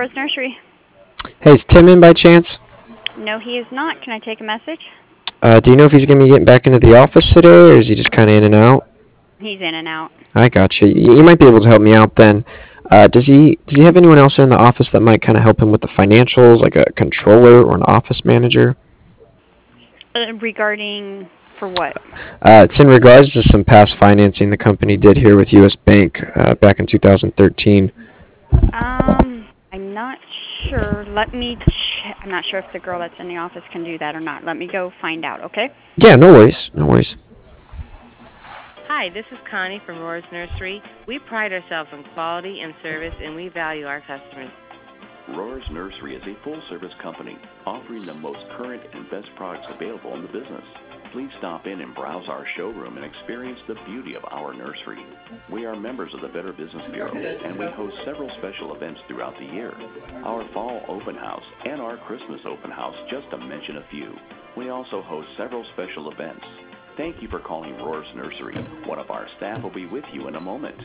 Rose Nursery. Hey, is Tim in by chance? No, he is not. Can I take a message? Do you know if he's going to be getting back into the office today, or is he just kind of in and out? He's in and out. I got you. You might be able to help me out then. Does he have anyone else in the office that might kind of help him with the financials, like a controller or an office manager? Regarding for what? It's in regards to some past financing the company did here with U.S. Bank back in 2013. I'm not sure. I'm not sure if the girl that's in the office can do that or not. Let me go find out, okay? Yeah, no worries, no worries. Hi, this is Connie from Roar's Nursery. We pride ourselves on quality and service, and we value our customers. Roar's Nursery is a full-service company offering the most current and best products available in the business. Please stop in and browse our showroom and experience the beauty of our nursery. We are members of the Better Business Bureau, and we host several special events throughout the year. Our fall open house and our Christmas open house, just to mention a few. We also host several special events. Thank you for calling Roar's Nursery. One of our staff will be with you in a moment.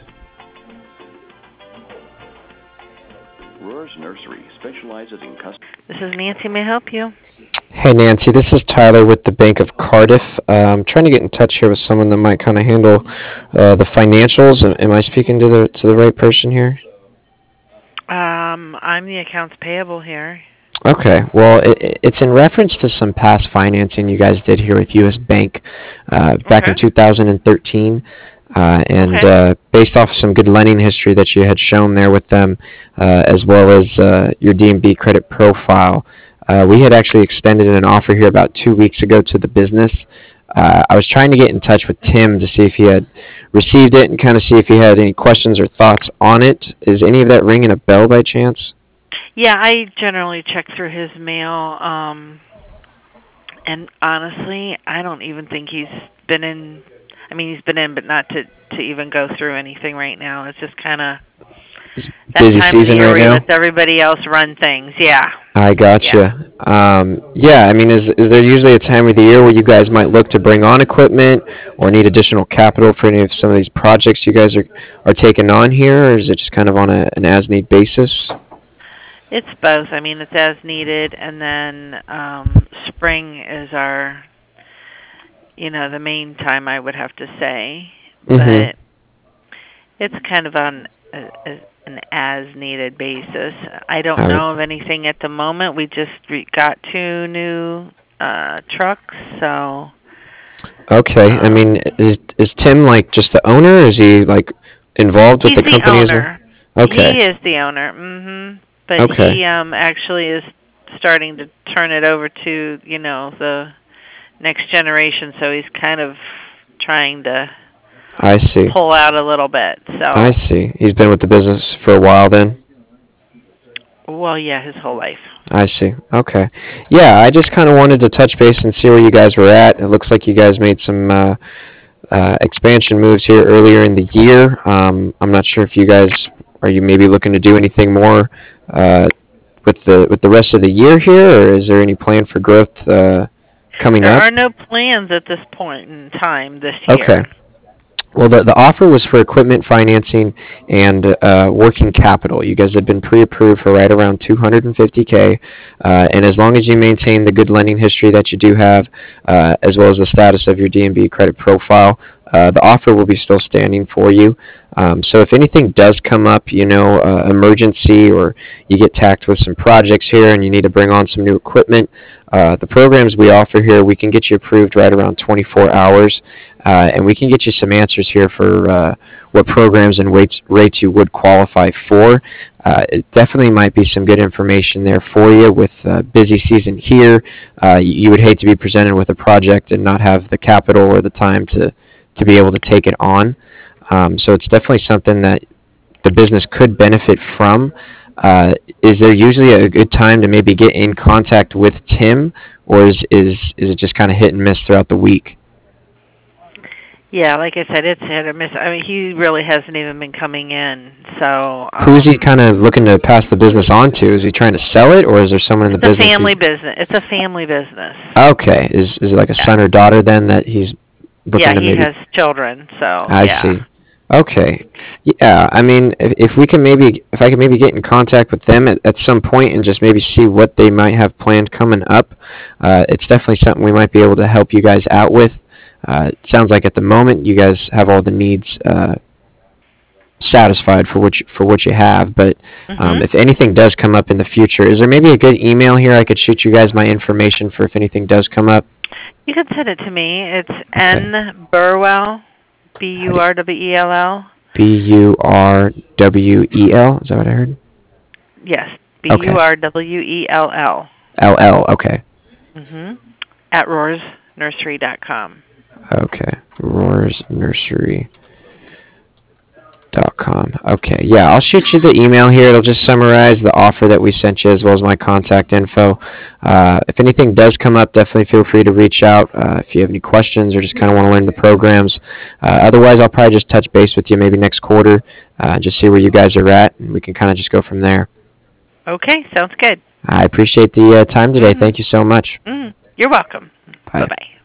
Roar's Nursery specializes in custom. This is Nancy. May I help you? Hey Nancy, this is Tyler with the Bank of Cardiff. I'm trying to get in touch here with someone that might kind of handle the financials. Am I speaking to the right person here? I'm the accounts payable here. Okay, well, it's in reference to some past financing you guys did here with U.S. Bank back in 2013, and based off some good lending history that you had shown there with them, as well as your D&B credit profile. We had actually extended an offer here about 2 weeks ago to the business. I was trying to get in touch with Tim to see if he had received it and kind of see if he had any questions or thoughts on it. Is any of that ringing a bell by chance? Yeah, I generally check through his mail, and honestly, I don't even think he's been in. I mean, he's been in, but not to even go through anything right now. It's just kind of that busy time season of the year right where he now. lets everybody else run things. Yeah. I gotcha. Yeah, I mean, is there usually a time of the year where you guys might look to bring on equipment or need additional capital for any of some of these projects you guys are taking on here, or is it just kind of on an as-need basis? It's both. I mean, it's as needed, and then spring is our, the main time, I would have to say. Mm-hmm. But it's kind of on an as-needed basis. I don't know of anything at the moment. We just got 2 new trucks, so. Okay. I mean, is Tim like just the owner, or is he like involved with the company as well? He's the owner. Okay. He is the owner. But Okay. he actually is starting to turn it over to, the next generation, so he's kind of trying to I see. pull out a little bit. So. I see. He's been with the business for a while then? Well, yeah, his whole life. I see. Okay. Yeah, I just kind of wanted to touch base and see where you guys were at. It looks like you guys made some expansion moves here earlier in the year. I'm not sure if are you maybe looking to do anything more with the rest of the year here, or is there any plan for growth coming up? There are no plans at this point in time this year. Okay. Well, the offer was for equipment financing and working capital. You guys have been pre-approved for right around $250K, and as long as you maintain the good lending history that you do have, as well as the status of your D&B credit profile, the offer will be still standing for you. So if anything does come up, emergency, or you get tacked with some projects here and you need to bring on some new equipment, the programs we offer here, we can get you approved right around 24 hours, and we can get you some answers here for what programs and rates you would qualify for. It definitely might be some good information there for you with busy season here. You would hate to be presented with a project and not have the capital or the time to be able to take it on. So it's definitely something that the business could benefit from. Is there usually a good time to maybe get in contact with Tim, or is it just kind of hit and miss throughout the week? Yeah, like I said, it's hit or miss. I mean, he really hasn't even been coming in. So who's he kind of looking to pass the business on to? Is he trying to sell it, or is there someone in the business? It's a family business. It's a family business. Okay, is it like a son or daughter then that he's looking to maybe? Yeah, he has children. So I see. Okay. Yeah, I mean, if I could maybe get in contact with them at some point and just maybe see what they might have planned coming up, it's definitely something we might be able to help you guys out with. It sounds like at the moment you guys have all the needs satisfied for what you have, but if anything does come up in the future, is there maybe a good email here I could shoot you guys my information for if anything does come up? You can send it to me. It's Okay. N Burwell, Burwell. Burwell. Is that what I heard? Yes, Okay. Burwell. LL. Okay. At roarsnursery.com. Okay. RoarsNursery.com. Okay. Yeah, I'll shoot you the email here. It'll just summarize the offer that we sent you as well as my contact info. If anything does come up, definitely feel free to reach out if you have any questions or just kind of want to learn the programs. Otherwise, I'll probably just touch base with you maybe next quarter, just see where you guys are at, and we can kind of just go from there. Okay, sounds good. I appreciate the time today. Thank you so much. You're welcome. Bye. Bye-bye.